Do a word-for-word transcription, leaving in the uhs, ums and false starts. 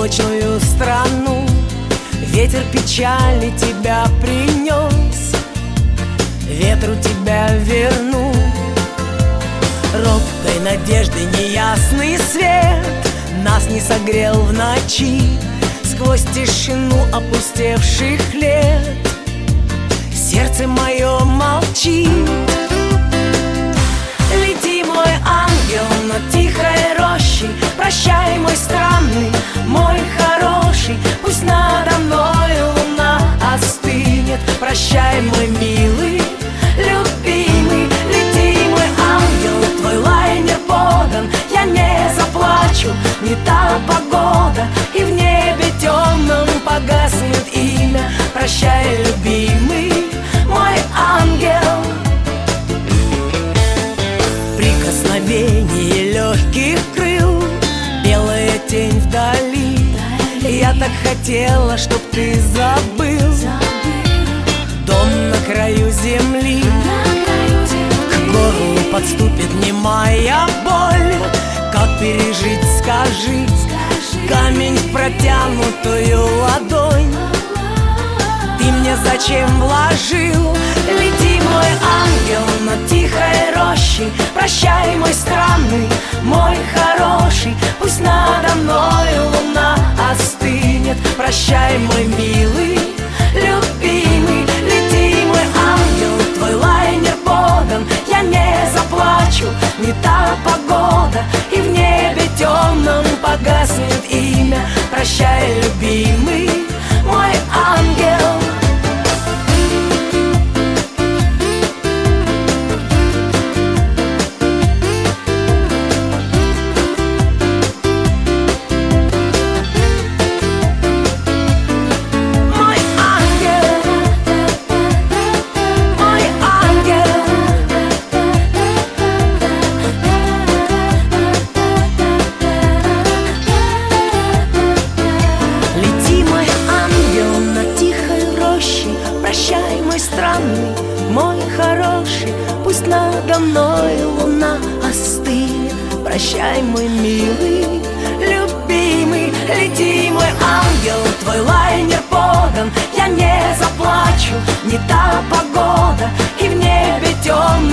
облачную страну. Ветер печали тебя принес, ветру тебя верну. Робкой надежды неясный свет нас не согрел в ночи. Сквозь тишину опустевших лет сердце мое молчит. Лети, мой ангел, над тихой рощей. Прощай, мой странный, мой хороший. Пусть надо мною луна остынет. Прощай, мой милый, любимый. Лети, мой ангел, твой лайнер подан. Я не заплачу, не та погода, и в небе темном погаснет имя. Прощай, любимый, мой ангел. Прикосновение легких крыл, белая тень вдали. Я так хотела, чтоб ты забыл дом на краю земли. К горлу подступит немая боль. Как пережить, скажи, камень в протянутую ладонь ты мне зачем вложил? Лети, мой ангел, над тихой рощей. Прощай, мой странный, мой хороший. Пусть надо мною луна остынет. Прощай, мой милый, любимый. Лети, мой ангел, твой лайнер подан. Я не заплачу, не та погода, и в небе темном погаснет имя. Прощай, любимый, мой ангел. Прощай, мой странный, мой хороший. Пусть надо мной луна остынет. Прощай, мой милый, любимый. Лети, мой ангел, твой лайнер подан. Я не заплачу, не та погода, и в небе темно